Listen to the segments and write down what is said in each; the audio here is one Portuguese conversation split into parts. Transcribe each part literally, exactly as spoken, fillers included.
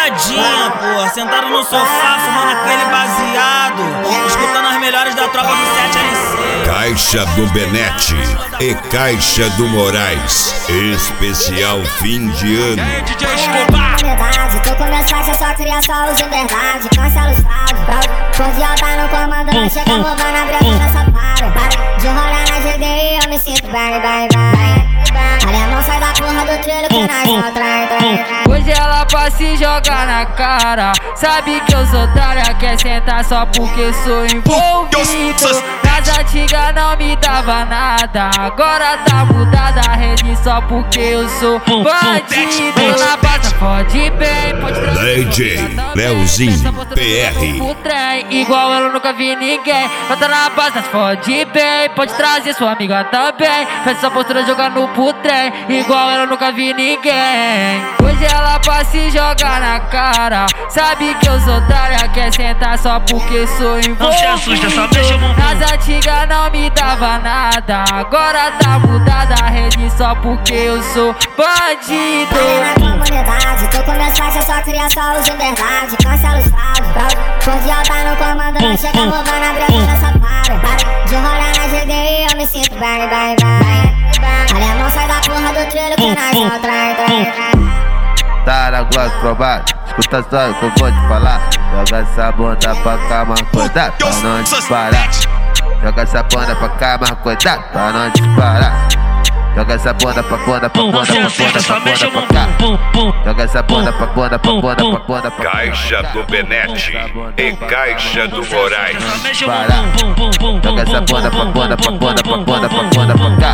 sentadinha, porra. Sentado no sofá, fumando aquele baseado, escutando as melhores da tropa do sete L C. Caixa do Benete e Caixa do Moraes, especial fim de ano. Ei, D J Escobar. Tô com minhas faixas, só cria só os verdade. Cancela os fraudes, cordial tá no comando, não chega roubando a breta nessa para. De rolar na G D I eu me sinto bem, bem, bem. Olha, não sai da porra do trilho que nós não trai, trai. Hoje ela pra se jogar na cara, sabe que eu sou otária, quer sentar só porque sou envolvido. Nas antigas não me dava nada, agora tá mudada a rede só porque eu sou bandido. Na base pode bem, pode trazer D J Leozinho P R. Igual eu nunca vi ninguém. Bota na base, pode bem, pode trazer sua amiga também. Faz essa postura jogar no putrem, igual eu nunca vi ninguém. Hoje ela pra se jogar na cara, sabe que eu sou otária, quer sentar só porque sou envolvido. Não se assusta, só mexe o bumbum. Nas antigas não me dava nada, agora tá mudada a rede só porque eu sou bandido. Na comunidade, tô com minhas faixas, só cria só os verdade. Cancela os fraudes, cordial tá no comando, não chega roubando a breta nessa para. De rolar na G D I eu me sinto bem, bem, bem. Olha, não sai da porra do trilho que nós não trai, trai. Tá na gloss provado, escuta só o que eu vou te falar. Joga essa bunda pra cá, mas cuidado pra não disparar. Joga essa bunda pra cá, mas cuidado pra não disparar. Joga essa bunda pra bunda, pra bunda, pra bunda, pra bunda, pra cá. Joga essa bunda pra bunda, pra bunda, pra bunda, pra Caixa do Benete e Caixa do Moraes. Joga essa bunda pra bunda, pra bunda, pra bunda, pra bunda, pra cá.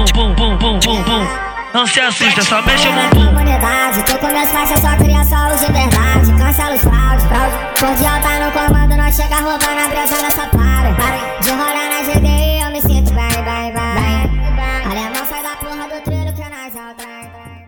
Não se assusta, só mexe o bumbum. Comunidade, tô com minhas faixas, só cria só os verdade. Cancela os fraudes, cordial tá no comando, não chega roubando a breta nessa para.